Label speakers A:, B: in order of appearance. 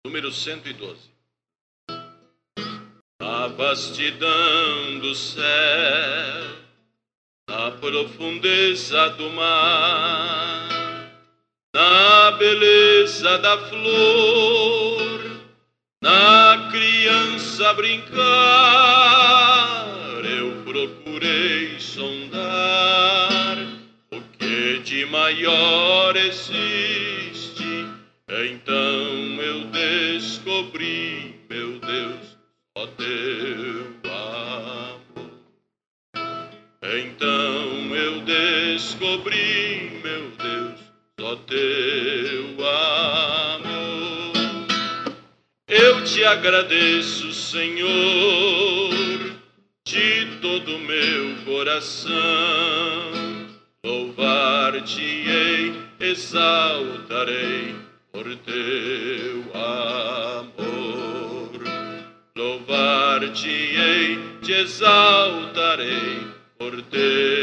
A: número 112. Na vastidão do céu, na profundeza do mar, na beleza da flor, na criança brincar, eu procurei sondar o que de maior existe. Então eu descobri, meu Deus, ó teu amor. Então eu descobri, meu Deus, ó teu amor. Eu te agradeço, Senhor, de todo o meu coração. Louvar-te-ei, exaltarei por teu amor. Louvar-te-ei, te exaltarei por teu